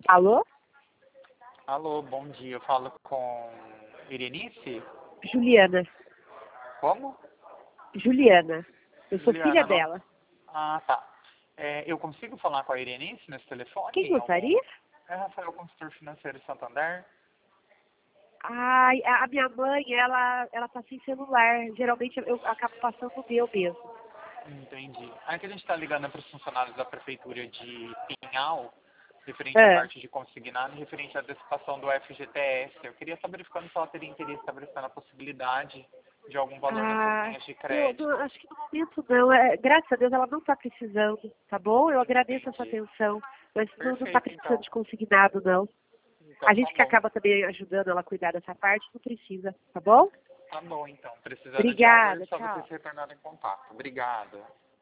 Alô? Alô, bom dia. Eu falo com Irenice? Juliana. Como? Juliana. Eu sou filha Juliana, dela. Ah, tá. Eu consigo falar com a Irenice nesse telefone? Quem Em algum... gostaria? É Rafael, consultor financeiro de Santander. Ai, a minha mãe, ela tá sem celular. Geralmente eu acabo passando o meu mesmo. Entendi. Aí que a gente está ligando para os funcionários da Prefeitura de Pinhal, referente à É. parte de consignado e referente à antecipação do FGTS. Eu queria estar verificando se ela teria interesse, está verificando a possibilidade de algum valor nessas Ah, linhas de eu crédito. não, acho que no momento não. Graças a Deus ela não está precisando, tá bom? Eu agradeço a sua Entendi. atenção, mas não está Perfeito, precisando então. de consignado, não. A Então tá gente que bom. acaba também ajudando ela a cuidar dessa parte, não precisa, tá bom? Tá bom, então. Precisando de algo, é Obrigada, só vocês tchau. se retornarem em contato. Obrigado.